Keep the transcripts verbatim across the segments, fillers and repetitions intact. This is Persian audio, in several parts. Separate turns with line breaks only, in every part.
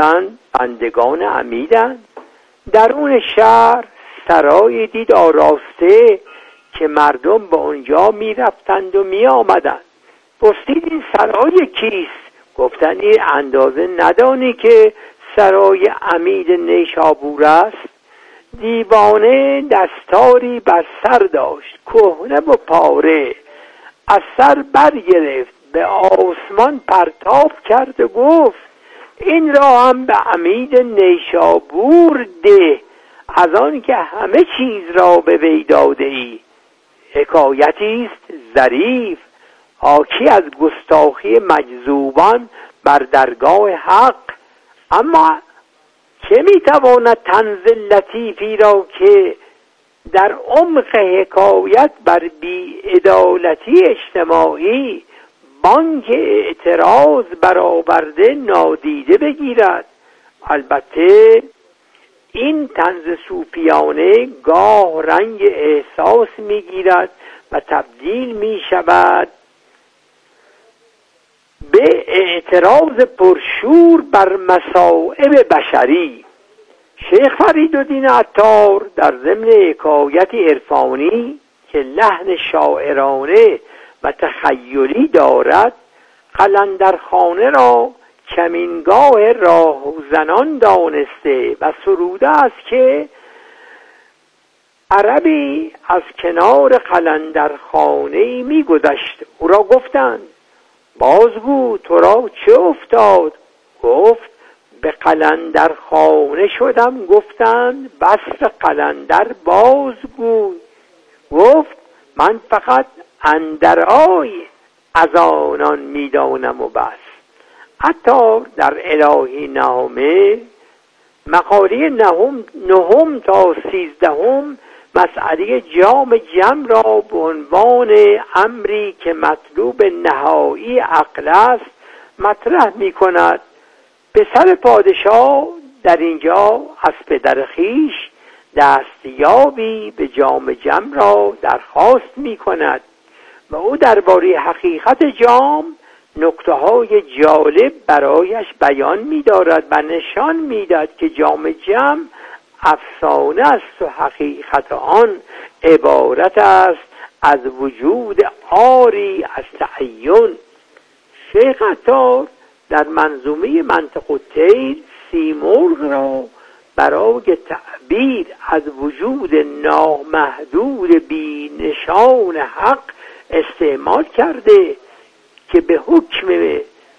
گفتند بندگان عمیدند. درون شهر سرای دید آراسته که مردم به اونجا می رفتند و می آمدند. پرسید این سرای کیست؟ گفتند این اندازه ندانی که سرای عمید نیشابور است؟ دیوانه دستاری بر سر داشت کهنه و پاره، از سر برگرفت به آسمان پرتاب کرد و گفت این را هم به عمید نیشابور ده، از آن که همه چیز را به وی داده ای. حکایتی است ظریف حاکی از گستاخی مجذوبان بر درگاه حق. اما چه میتواند طنز لطیفی را که در عمق حکایت بر بی‌عدالتی اجتماعی بانک اعتراض برآورده نادیده بگیرد؟ البته این طنز صوفیانه گاه رنگ احساس میگیرد و تبدیل می شود به اعتراض پرشور بر مصائب بشری. شیخ فریدالدین عطار در ضمن حکایت عرفانی که لحن شاعرانه و تخیلی دارد، قلندرخانه را کمینگاه راهزنان دانسته و سروده است که عربی از کنار قلندرخانه‌ای می‌گذشت. او را گفتند بازگو تو را چه افتاد؟ گفت به قلندرخانه شدم. گفتند بس قلندر بازگو. گفت من فقط اندرآی از آنان میدانم و بس. حتی در الهی نامه مقاله نهم, نهم تا سیزدهم مسئله جام جم را به عنوان امری که مطلوب نهایی عقل است مطرح می کند. پسر پادشاه در اینجا از پدر خیش دستیابی به جام جم را درخواست می کند و او درباره حقیقت جام نکته های جالب برایش بیان می دارد و نشان می داد که جام جم افسانه است و حقیقت آن عبارت است از وجود عاری از تعین. شیخ عطار در منظومه منطق الطیر سیمرغ را برای تعبیر از وجود نامحدود بی نشان حق استعمال کرده که به حکم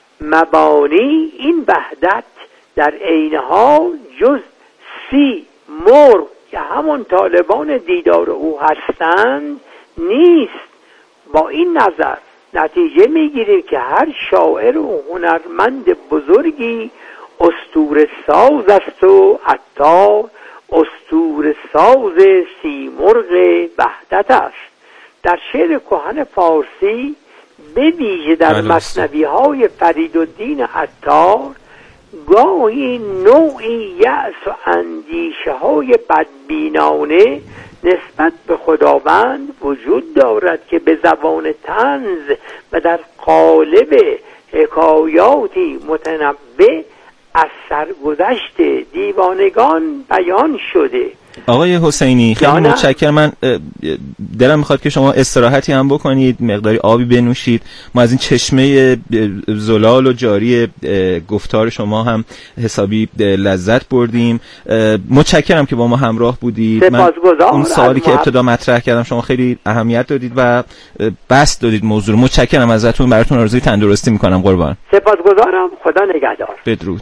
مبانی این وحدت در عین حال جز سی مرغ که همون طالبان دیدار او هستند نیست. با این نظر نتیجه میگیریم که هر شاعر و هنرمند بزرگی اسطوره ساز است و عطار اسطوره ساز سیمرغ وحدت است. در شعر کهن فارسی به ویژه در مثنوی های فریدالدین عطار گاهی نوعی یأس و اندیشه های بدبینانه نسبت به خداوند وجود دارد که به زبان طنز و در قالب حکایاتی متنبع از سرگذشت دیوانگان بیان شده.
آقای حسینی خیلی متشکرم. من دلم میخواد که شما استراحتی هم بکنید، مقداری آبی بنوشید. ما از این چشمه زلال و جاری گفتار شما هم حسابی لذت بردیم. متشکرم که با ما همراه بودید. من اون سوالی که ابتدا مطرح کردم شما خیلی اهمیت دادید و بسط دادید موضوع. متشکرم ازتون، براتون آرزوی تندرستی میکنم. قربان.
سپاسگزارم. خدا نگهدار.
بدرود.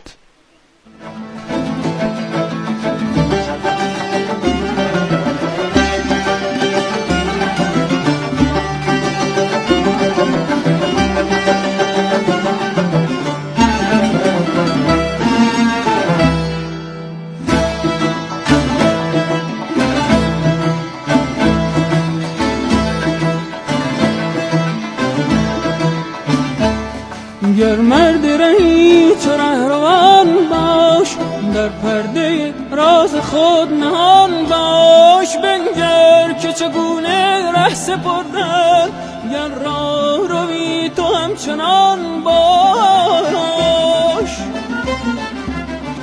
گر مرد رهی چو رهروان باش، در پرده راز خود نهان باش. بنگر که چگونه ره سپردن، گر راه روی تو همچنان باش.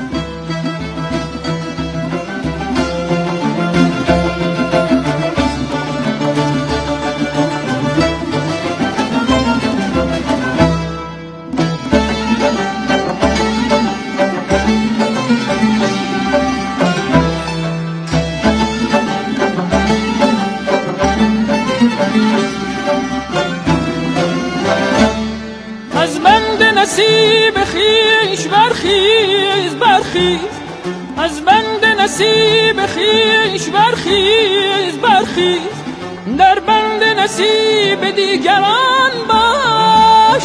برخیز، از بند نصیب خویش برخیز برخیز، در بند نصیب دیگران باش.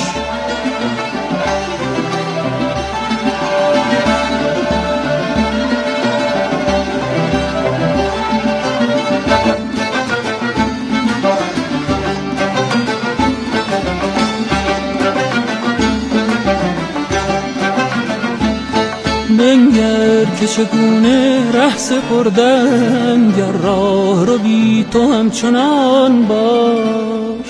بنگر که چگونه ره سپردن، گر راه رو بی تو همچنان باش.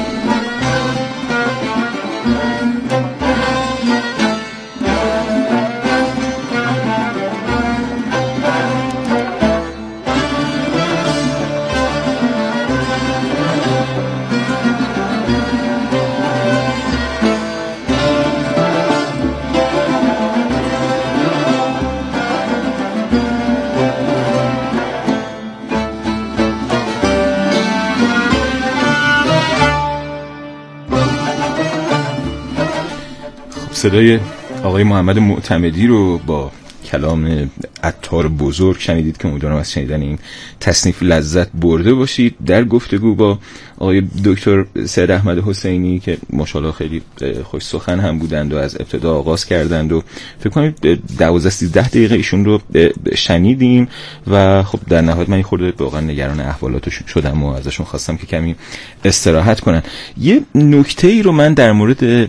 صدای آقای محمد معتمدی رو با کلام عطار بزرگ شنیدید که امیدوارم از شنیدن این تصنیف لذت برده باشید. در گفتگو با آقای دکتر سید احمد حسینی که ماشاءالله خیلی خوش سخن هم بودند و از ابتدا آغاز کردند و فکر کنم دوازده سیزده دقیقه ایشون رو شنیدیم و خب در نهایت من خورده واقعا نگران احوالاتشون شدم و ازشون خواستم که کمی استراحت کنن. یه نکته ای رو من در مورد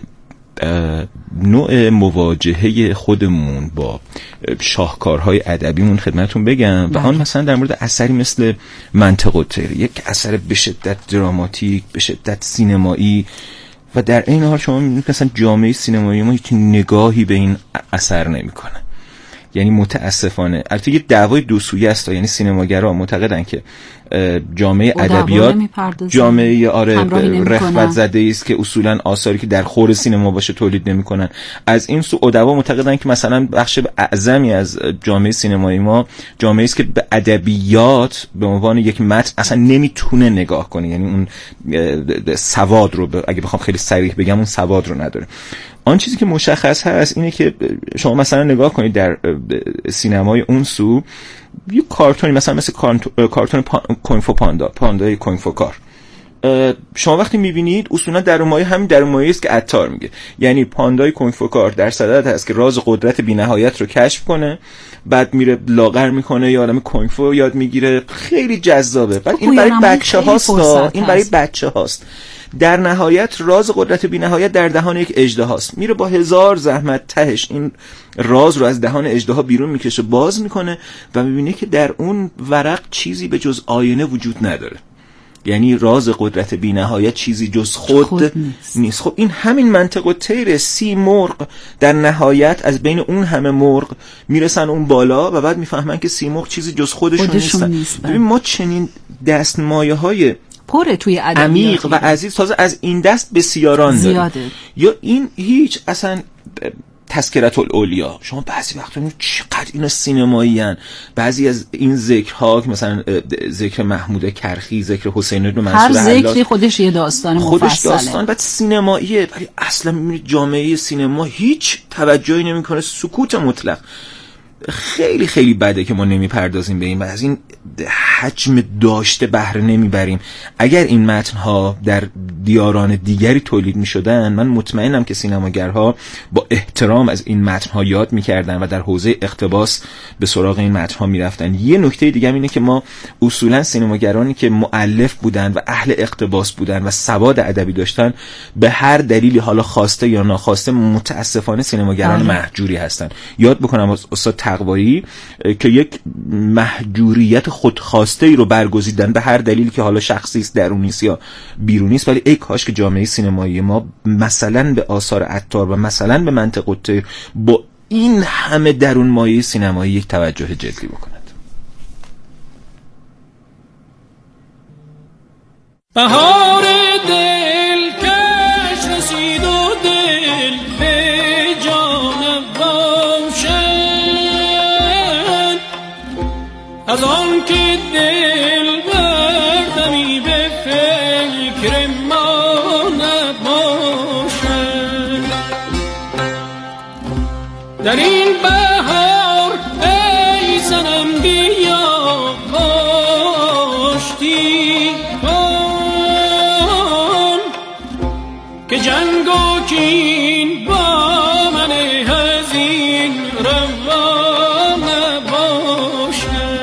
نوع مواجهه خودمون با شاهکارهای ادبیمون خدمتون بگم و آن مثلا در مورد اثری مثل منطق الطیر، یک اثر به شدت دراماتیک، به شدت سینمایی و در این حال شما می‌بینید مثلا جامعه سینمایی ما هیچ نگاهی به این اثر نمی‌کنه. یعنی متاسفانه البته یه دعوای دو سویه است، یعنی سینماگرا معتقدن که جامعه ادبیات جامعه آره رغبت زده است که اصولا آثاری که در خور سینما باشه تولید نمی‌کنن. از این سو ادبا معتقدن که مثلا بخش اعظمی از جامعه سینمایی ما جامعه است که به ادبیات به عنوان یک متن اصلا نمیتونه نگاه کنه، یعنی اون سواد رو اگه بخوام خیلی صریح بگم اون سواد رو نداره. آن چیزی که مشخص هست اینه که شما مثلا نگاه کنید در سینمای اون سو یه کارتونی مثلا مثل کارتون کوینفو پاندا، پاندای کوینفو کار، شما وقتی میبینید اصولا در مایه همین در مایه است که عطار میگه، یعنی پاندای کوینفو کار در صدد هست که راز قدرت بی‌نهایت رو کشف کنه، بعد میره لاغر میکنه یا عالم کوینفو یاد میگیره، خیلی جذابه. بعد این برای بچه هاست، این برای بچه هاست. در نهایت راز قدرت بی نهایت در دهان یک اژدهاست، میره با هزار زحمت تهش این راز رو از دهان اژدها بیرون میکشه، باز میکنه و میبینه که در اون ورق چیزی به جز آینه وجود نداره. یعنی راز قدرت بی نهایت چیزی جز خود, خود نیست. نیست. خب این همین منطق الطیر، سی مرغ در نهایت از بین اون همه مرغ میرسن اون بالا و بعد میفهمن که سی مرغ چیزی جز خودشون, خودشون نیستن. ببین ما چنین دستمایه های
پره توی ادبیات
عمیق و عزیز تازه از این دست بسیاران
زیاده
داره. یا این هیچ اصلا تذکرة الاولیا، شما بعضی وقتا میگید چقدر اینا سینمایی ان، بعضی از این ذکرها که مثلا ذکر محمود کرخی، ذکر حسین بن منصور،
هر ذکری خودش یه داستان مفصله،
خودش داستان بعد سینماییه، ولی اصلا میبینید جامعه سینما هیچ توجهی نمیکنه، سکوت مطلق. خیلی خیلی بده که ما نمیپردازیم به این و از این حجم داشته بهره نمیبریم. اگر این متنها در دیاران دیگری تولید میشدن، من مطمئنم که سینماگرها با احترام از این متنها یاد میکردن و در حوزه اقتباس به سراغ این متنها میرفتن. یه نکته دیگه اینه که ما اصولا سینماگرانی که مؤلف بودن و اهل اقتباس بودن و سواد ادبی داشتن، به هر دلیلی حالا خواسته یا ناخواسته متاسفانه سینماگران مهجوری هستن. یاد بکنم از استاد تقوایی که یک مهجوریت خودخواسته ای رو برگزیدن به هر دلیلی که حالا شخصی است، درونی است یا بیرونی است، ولی ای کاش که جامعه سینمایی ما مثلا به آثار عطار و مثلا به منطق الطیر با این همه درون مایه سینمایی یک توجه جدی بکند.
بهار دل کش رسید و دل به جان باشد، از آن که دل بردمی به فکر ما نباشد. در این بهار روا نباشه.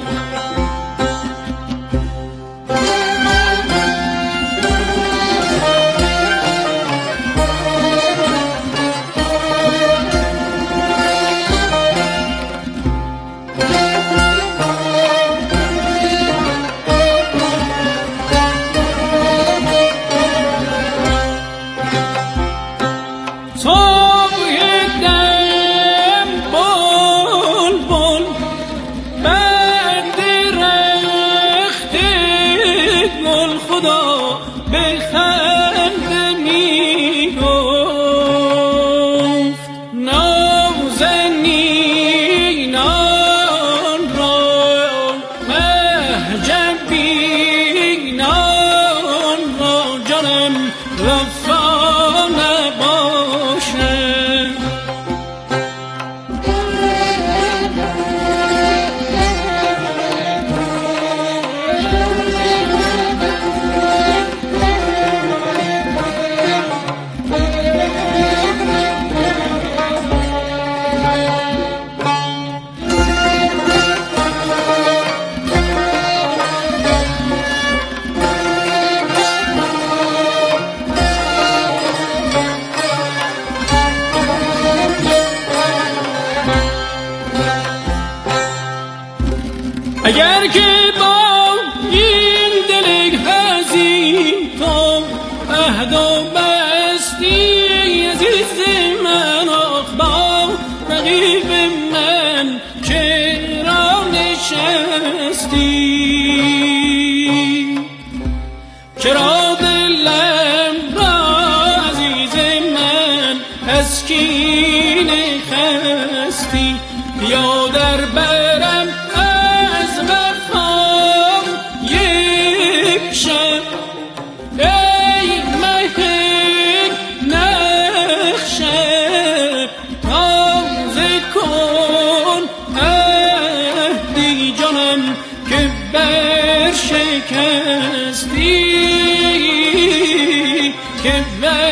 اگر که با این دل حزین تو عهد و بستی عزیز من، آخ با رقیب من چرا نشستی؟ چرا دلم را عزیز من از کینه خستی؟ یا در برم از وفا یک شب، ای مه نخشب تازه کن عهدی جانم که برشکستی، که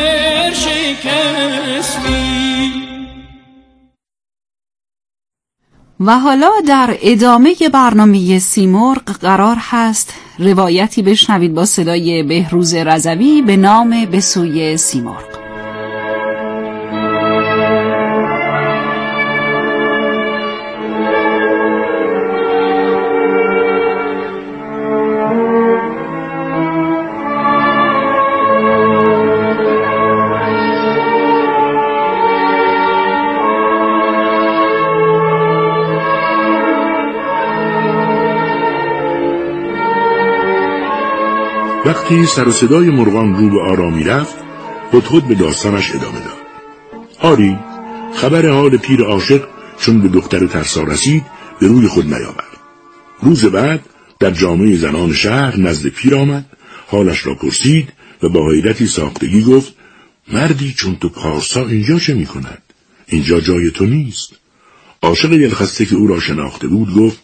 برشکستی.
و حالا در ادامه برنامه سیمرغ قرار هست روایتی بشنوید با صدای بهروز رضوی به نام به سوی سیمرغ.
وقتی سر و صدای مرغان رو به آرامی رفت، هدهد به داستانش ادامه داد. آری، خبر حال پیر عاشق چون به دختر ترسا رسید به روی خود نیاورد. روز بعد در جامعه زنان شهر نزد پیر آمد، حالش را پرسید و با حیرتی ساختگی گفت: مردی چون تو پارسا اینجا چه می کند؟ اینجا جای تو نیست. عاشق دلخسته که او را شناخته بود گفت: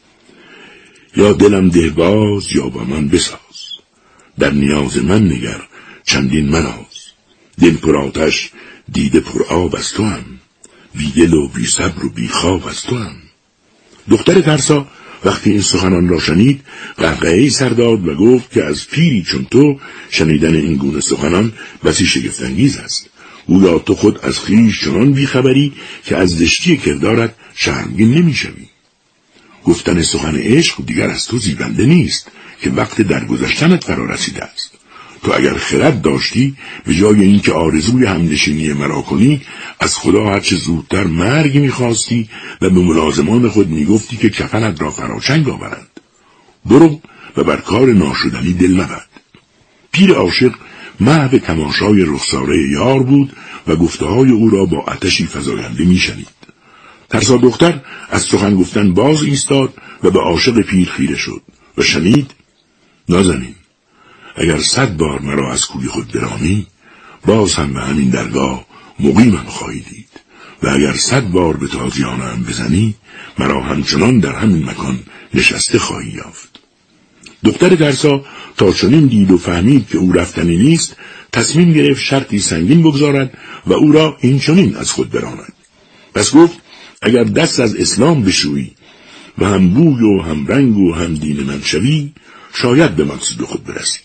یا دلم دهباز یا با من بساز، در نیاز من نگر چندین مناز، دل پر آتش دیده پر آب از تو هم، بی دل و بی صبر و بی خواب از تو هم. دختر ترسا وقتی این سخنان را شنید قهقهه‌ای سر داد و گفت که از پیری چون تو شنیدن این گونه سخنان بسی شگفت‌انگیز است. اویا تو خود از خویش چنان بیخبری که از زشتی کردارت شرمگین نمی‌شوی. گفتن سخن عشق دیگر از تو زیبنده نیست که وقت درگذشتنت فرا رسیده است. تو اگر خرد داشتی به جای اینکه آرزوی همنشینی مرا کنی، از خدا هرچه زودتر مرگ می‌خواستی و به ملازمان خود می‌گفتی که کفنت را فراچنگ آورند. برو و بر کار ناشدنی دل مبند. پیر عاشق محو تماشای رخساره یار بود و گفته‌های او را با آتشی فزاینده می‌شنید. ترسا دختر از سخن گفتن باز ایستاد و به عاشق پیر خیره شد و شنید: نازنین، اگر صد بار مرا از کوی خود برانی، باز هم به همین درگاه مقیمم خواهی دید و اگر صد بار به تازیانم بزنی، مرا همچنان در همین مکان نشسته خواهی یافت. دختر ترسا تا چنین دید و فهمید که او رفتنی نیست، تصمیم گرفت شرطی سنگین بگذارد و او را این چنین از خود براند. پس گفت: اگر دست از اسلام بشویی و هم بوی و هم رنگ و هم دین من شوی، شاید به مقصود خود برسی.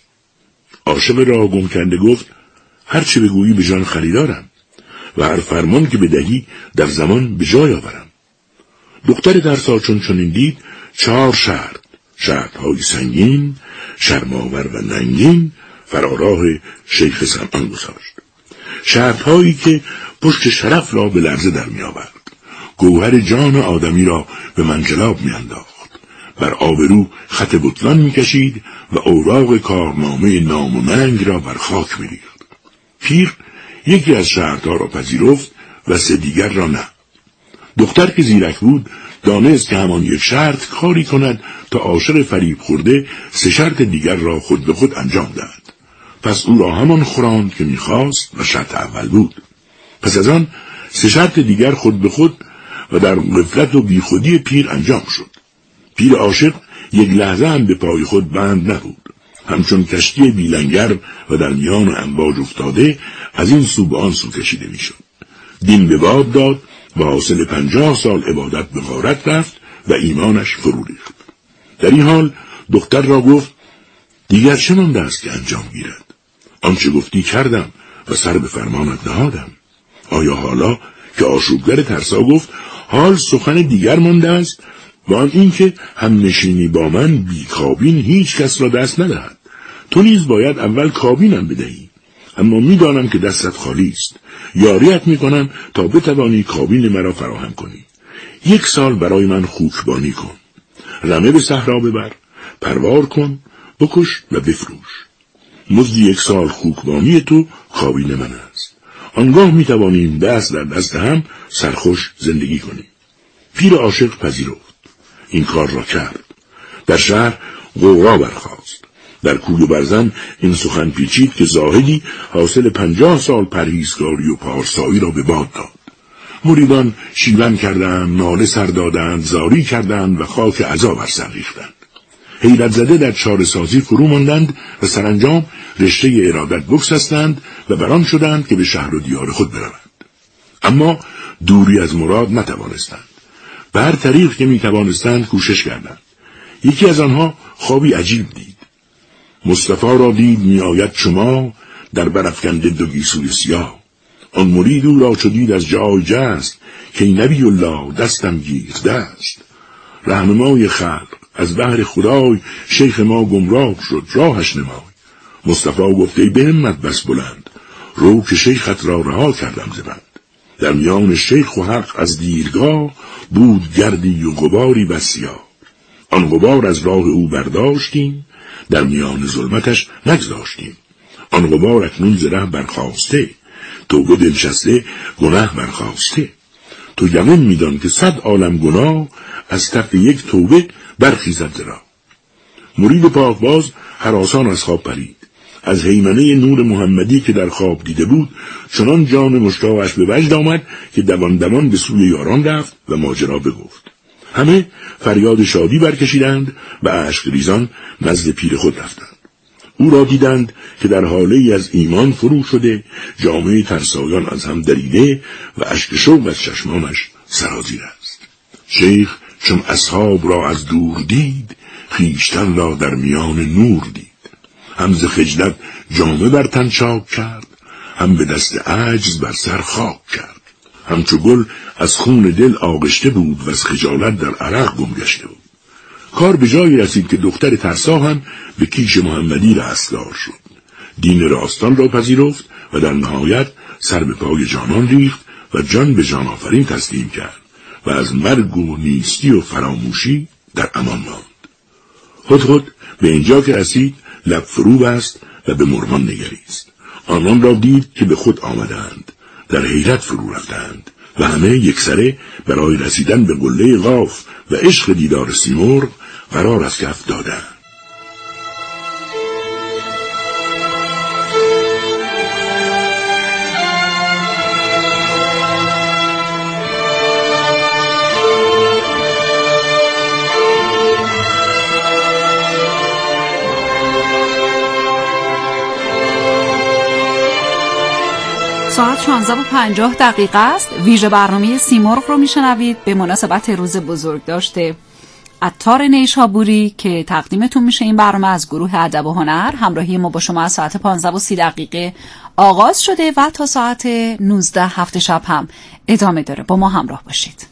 عاشق راه گم کرده گفت هر چه بگویی به جان خریدارم و هر فرمان که بدهی در زمان به جای آورم. دختر ترسا چون چنین دید، چهار شرط، شرطهای سنگین، شرماور و ننگین، فراراه شیخ سمعان گذاشت. شرطهایی که پشت شرف را به لرزه در می آورد، گوهر جان آدمی را به منجلاب می انداخت، بر آبرو خط بطلان می کشید و اوراق کارنامه نام و ننگ را بر خاک می ریخت. پیر یکی از شرطها را پذیرفت و سه دیگر را نه. دختر که زیرک بود دانست که همان یک شرط کاری کند تا عاشق فریب خورده سه شرط دیگر را خود به خود انجام دهد. پس او را همان خوراند که می‌خواست و شرط اول بود. پس از آن سه شرط دیگر خود به خود و در غفلت و بیخودی پیر انجام شد. پیر عاشق یک لحظه هم به پای خود بند نبود، همچون کشتی بیلنگر و در میان امواج افتاده از این سو به آن سو کشیده میشد. دین به باد داد و حاصل پنجاه سال عبادت به غارت رفت و ایمانش فرو ریخت. در این حال دختر را گفت دیگر چه مانده است که انجام گیرد؟ آنچه گفتی کردم و سر به فرمانت نهادم. آیا حالا که آشوبگر ترسا گفت حال سخن دیگر مانده است و آن این که هم نشینی با من بی کابین هیچ کس را دست ندهد. تو نیز باید اول کابینم بدهی، اما میدانم که دستت خالی است. یاریت میکنم تا بتوانی کابین مرا فراهم کنی. یک سال برای من خوکبانی کن، رمه به صحرا ببر، پروار کن، بکش و بفروش. مزد یک سال خوکبانی تو کابین من است. آنگاه میتوانیم دست در دست هم سرخوش زندگی کنیم. پیر عاشق پذیرفت. این کار را کرد. در شهر غوغا برخاست. در کوی و برزن این سخن پیچید که زاهدی حاصل پنجاه سال پرهیزگاری و پارسایی را به باد داد. مریدان شیون کردند، ناله سر دادند، زاری کردند و خاک عزا بر سر ریختند. حیرت زده در چاره سازی فرو ماندند و سرانجام رشته ارادت بگسستند و بران شدند که به شهر و دیار خود بروند. اما دوری از مراد نتوانستند. به هر طریق که می توانستند کوشش کردند. یکی از آنها خوابی عجیب دید. مصطفی را دید می آید شما در برافکنده دو گیسوی سیاه. آن مرید او را چو دید از جای جست که ای نبی الله دستم گیر دست. رهنمای خلق از بحر خدای شیخ ما گمراه شد راهش نمای. مصطفی گفت ای به همت بس بلند، رو که شیخت را رها کردم ز بند. در میان شیخ و حق از دیرگاه بود گردی و غباری بس سیاه. آن غبار از راه او برداشتیم، در میان ظلمتش نگذاشتیم. آن غبار اکنون ز ره برخاسته، توبه دلشسته گناه برخاسته. تو یمن میدان که صد عالم گناه از تف یک توبه برخیزد ز راه. مرید پاکباز هراسان از خواب پرید. از هیمنه نور محمدی که در خواب دیده بود چنان جان مشتاقش به وجد آمد که دوان دوان به سوی یاران رفت و ماجرا بگفت. همه فریاد شادی برکشیدند و اشک ریزان نزد پیر خود رفتند. او را دیدند که در حاله ای از ایمان فرو شده، جامعه ترسایان از هم دریده و اشک شوق از چشمانش سرازیر است. شیخ چون اصحاب را از دور دید، خویشتن را در میان نور دید. هم ز خجلت جامه بر تن چاک کرد، هم به دست عجز بر سر خاک کرد. همچو گل از خون دل آغشته بود و از خجالت در عرق گم گشته بود. کار به جایی رسید که دختر ترسا هم به کیش محمدی رستگار شد. دین راستان را پذیرفت و در نهایت سر به پای جانان ریخت و جان به جان آفرین تسلیم کرد و از مرگ و نیستی و فراموشی در امان ماند. هدهد به اینجا که رسید لب فرو بست و به مرغان نگریست. آنان را دید که به خود آمدند، در حیرت فرو رفتند و همه یکسره برای رسیدن به قله قاف و عشق دیدار سیمرغ قرار از کف دادند.
ساعت پانزده و پنجاه دقیقه است. ویژه برنامه سیمرغ رو میشنوید به مناسبت روز بزرگداشت عطار نیشابوری که تقدیمتون میشه. این برنامه از گروه ادب و هنر. همراهی ما با شما از ساعت پانزده و سی دقیقه آغاز شده و تا ساعت نوزده هفت شب هم ادامه داره. با ما همراه باشید.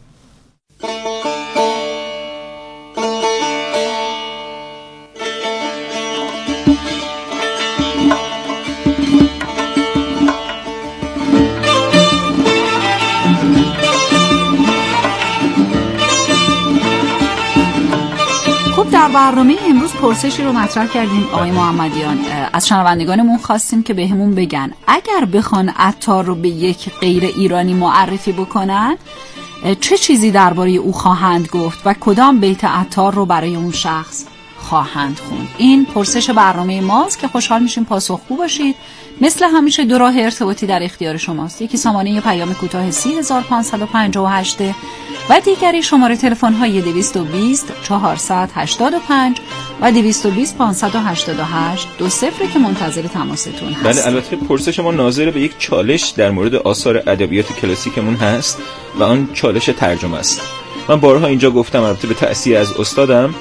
در برنامه امروز پرسشی رو مطرح کردیم آقای محمدیان. از شنوندگانمون خواستیم که بهمون بگن اگر بخوان عطار رو به یک غیر ایرانی معرفی بکنن چه چیزی درباره او خواهند گفت و کدام بیت عطار رو برای اون شخص خواهند خوند. این پرسش برنامه ماست که خوشحال میشیم پاسخگو باشید. مثل همیشه دو راه ارتباطی در اختیار شماست. یکی سامانه پیام کوتاه سی هزار و پانصد و پنجاه و هشت و دیگری شماره تلفن های دویست و بیست چهارصد و هشتاد و پنج و دویست و بیست پانصد و هشتاد و هشت دو صفر که منتظر تماستون هست.
بله، البته پرسش ما ناظر به یک چالش در مورد آثار ادبیات کلاسیکمون هست و آن چالش ترجمه است. من بارها اینجا گفتم، البته به تأثیر از استادم،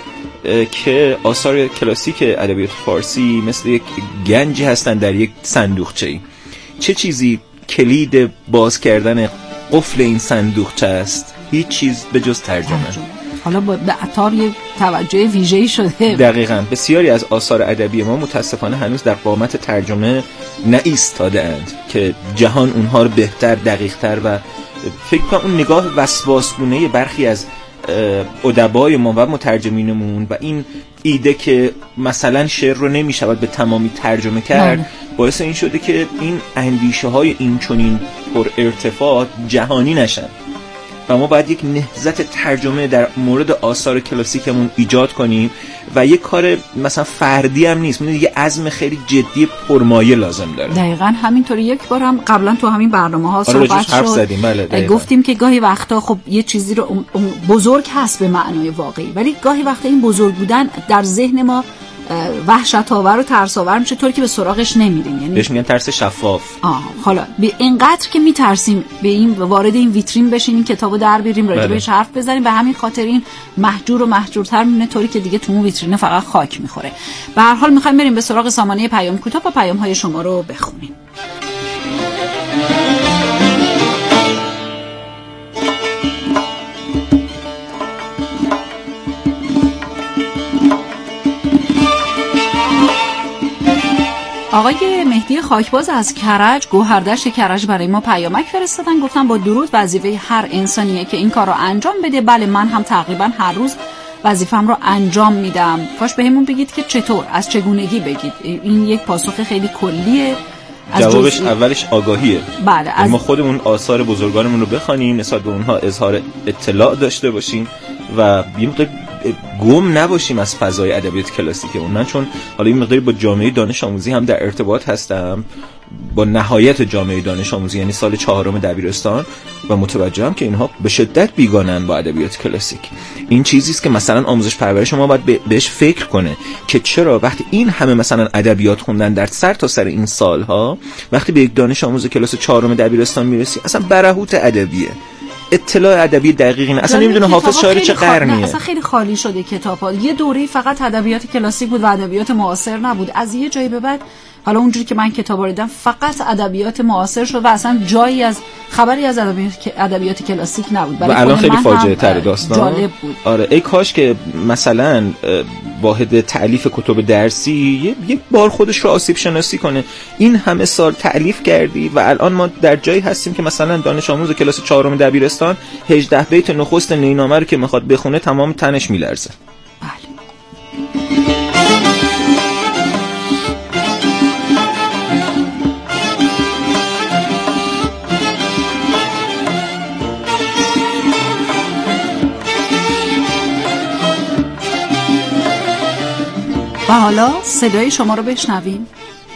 که آثار کلاسیک ادبیات فارسی مثل یک گنجی هستن در یک صندوقچه‌ای. چه چیزی کلید باز کردن قفل این صندوقچه است؟ هیچ چیز به جز ترجمه.
حالا به عطار یک توجه ویژه‌ای شده.
دقیقاً. بسیاری از آثار ادبی ما متاسفانه هنوز در قامت ترجمه نایستاده‌اند که جهان اونها رو بهتر، دقیق‌تر و فکر کنم اون نگاه وسواسگونه برخی از ادبای ما و مترجمینمون و این ایده که مثلا شعر رو نمیشود به تمامی ترجمه کرد نه. باعث این شده که این اندیشه های این چنین پر ارتفاع جهانی نشن و ما باید یک نهضت ترجمه در مورد آثار کلاسیکمون ایجاد کنیم و یک کار مثلا فردی هم نیست، یه عزم خیلی جدی پرمایه لازم داره.
دقیقاً همینطوری. یک بار هم قبلا تو همین برنامه‌ها صحبت شد. بله، گفتیم که گاهی وقتا خب یه چیزی رو بزرگ هست به معنای واقعی، ولی گاهی وقتا این بزرگ بودن در ذهن ما وحشت آور و ترس آور میشه، طوری که به سراغش نمیریم. یعنی
بهش میگن ترس شفاف.
آه حالا به اینقدر که میترسیم به این وارد این ویترین بشیم، این کتابو در بیاریم، راجع بهش حرف بزنیم، به همین خاطر این محجور و محجورتر میمونه، طوری که دیگه تو اون ویترین فقط خاک میخوره. به هر حال میخوایم بریم به سراغ سامانه پیام کوتاه و پیام های شما رو بخونیم. آقای مهدی خاکباز از کرج، گوهردشت کرج، برای ما پیامک فرستادن. گفتن با درود، وظیفه هر انسانیه که این کار رو انجام بده. بله، من هم تقریبا هر روز وظیفم رو انجام میدم. کاش بهمون بگید که چطور، از چگونگی بگید. این یک پاسخ خیلی کلیه.
جوابش اولش آگاهیه.
بله، از
ما خودمون آثار بزرگانمون رو بخوانیم، نسبت به اونها اظهار اطلاع داشته باشیم و یه مقدار گم نباشیم از فضای ادبیات کلاسیک اون. من چون حالا این مقداری با جامعه دانش آموزی هم در ارتباط هستم، با نهایت جامعه دانش آموزی، یعنی سال چهارم دبیرستان، و متوجهم که اینها به شدت بیگانن با ادبیات کلاسیک. این چیزی است که مثلا آموزش پرورش ما باید بهش فکر کنه که چرا وقتی این همه مثلا ادبیات خوندن در سر تا سر این سالها، وقتی به یک دانش آموز کلاس چهارم دبیرستان میرسی اصلا برهوت ادبیه، اطلاع ادبی دقیقی نه، اصلا نمیدونه حافظ شاعر چه قرنیه.
اصلا خیلی خالی شده کتاب‌ها. یه دوره فقط ادبیات کلاسیک بود و ادبیات معاصر نبود. از یه جایی به بعد، حالا اونجوری که من کتابا رو دیدم، فقط ادبیات معاصر شد و اصلا جایی از خبری از ادبیات ادبیات کلاسیک نبود.
و الان خیلی فاجعه تر داستان.
جالب بود.
آره، ای کاش که مثلا واحد تألیف کتب درسی یک بار خودش رو آسیب شناسی کنه. این همه سال تألیف کردی و الان ما در جایی هستیم که مثلا دانش آموز کلاس چهارم دبیرستان هجده بیت نخست نینامه رو که میخواد بخونه تمام تنش میلرزه.
بله. و حالا صدای شما رو بشنویم.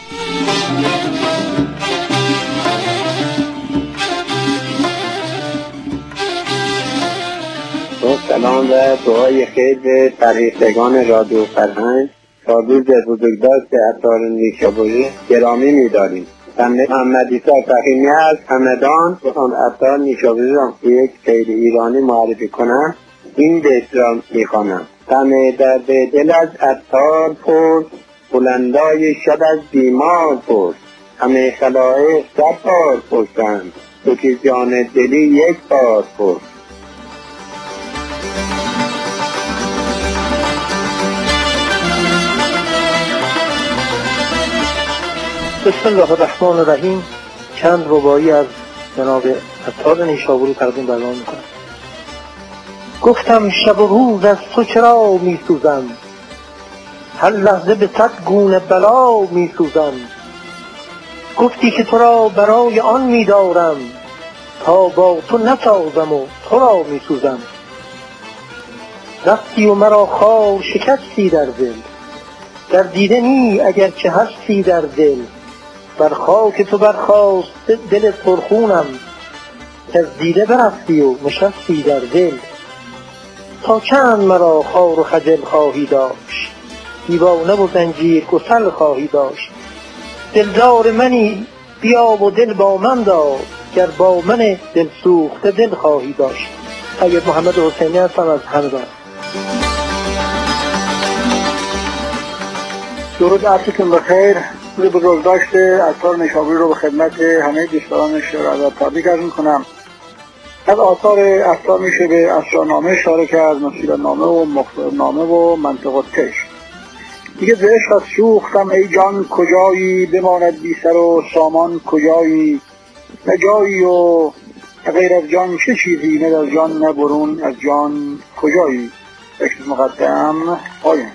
سلام و دعای خیر به فرهیختگان رادیو فرهنگ تا روز بزرگداشت عطار نیشابوری گرامی می‌داریم. بنده محمد عیسی فخیمی از همدان بخوام عطار نیشابوری را یک غیر ایرانی معرفی کنم. این بیت را میخوانم: غم درد دل از عطار پرس، بلندای شب از بیمار پرس. همه خلایق صد بار پرسند، تو که جان دلی یک بار پرس.
بسم الله الرحمن الرحیم. چند رباعی از جناب عطار نیشابوری تقدیم برنامه میکنم. گفتم شب و روز از تو چرا میسوزم، هر لحظه به صد گونه بلا میسوزم. گفتی که تو را برای آن میدارم، تا با تو نسازم و تو را میسوزم. رفتی و مرا خار شکستی در دل، در دیده نی اگر چه هستی در دل. بر خاک تو برخاست دل پرخونم، از دیده برفتی و نشستی در دل. تا چند مرا خار و خجل خواهی داشت، دیوانه و زنجیر گسل خواهی داشت. دلدار منی بیا و دل با من دار، گر با من دل سوخته دل خواهی داشت. سید محمد حسینی هستم از همدان.
درود عصرتون بخیر. روز بزرگداشت عطار نیشابوری رو به خدمت همه دوستان شعر و ادب تبریک عرض می‌کنم. از آثار عطار میشه به اسرارنامه اشاره کرد، مسیرنامه و مخبرنامه و منطق الطش. دیگه ز عشق از سوختم ای جان کجایی، بماند بی سر و سامان کجایی. نه جایی و غیر از جان چه چیزی، نه از جان نه برون از جان کجایی. بخش مقدم پایان.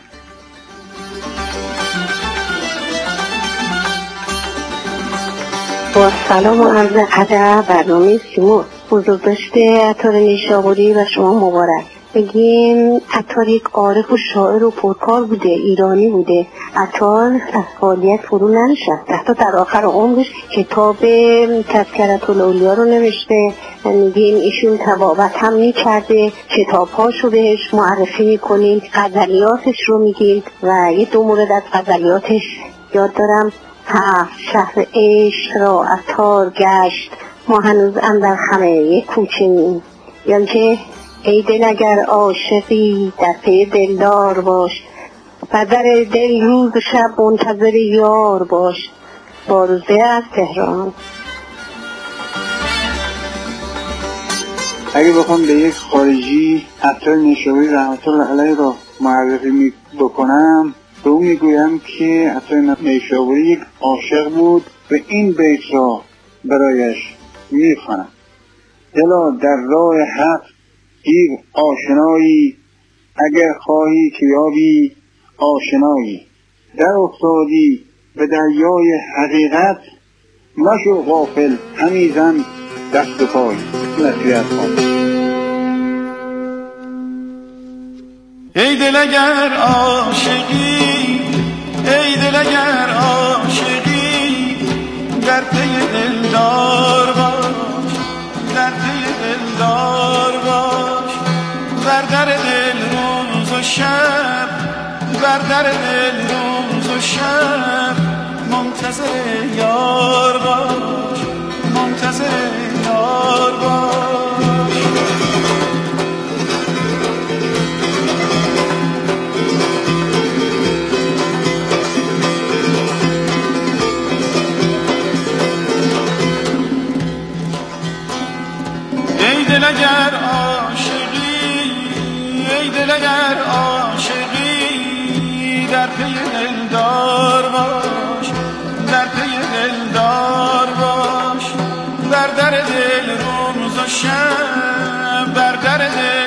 با سلام و عرض ادب برنامه سیمور بزرگداشت عطار نیشابوری و شما مبارک. بگیم عطار یک عارف و شاعر و پرکار بوده، ایرانی بوده. عطار از فعالیت فرو ننشست، حتی در آخر عمرش کتاب تذکرة الاولیا رو نوشته. میگیم ایشون طبابت هم میکرده، کتابهاشو بهش معرفی میکنیم، غزلیاتش رو میگیم و یه دو مورد از غزلیاتش یاد دارم. ها شهر عشق را عطار گشت، ما هنوز اندر خمه یک کوچه‌ایم. یعنی که ای دل اگر عاشقی در پی دلدار باش، بر در دل روز و شب منتظر یار باش. باروزه از تهران.
اگه بخوام به یک خارجی عطار نیشابوری رحمت الله علیه را معرفی بکنم، به اون میگویم که عطار نیشابوری یک عاشق بود و این بیت را برایش میخوانم: دلا در راه حق گیر آشنایی، اگر خواهی که یابی آشنایی. در افتادی به دریای حقیقت، مشو غافل همی زن دست و پای. نصیحت کنم.
ای دل اگر عاشقی، ای دل اگر عاشقی، در پی دلدار باش، در پی دلدار باش. بر در دل روز و شب، بر در دل روز و شب، منتظر یار باش، منتظر یار باش. ای دل اگر عاشقی، ای دل اگر عاشقی، در پی دلدار باش، در پی دلدار باش. بر در دل روز و شب، بر در دل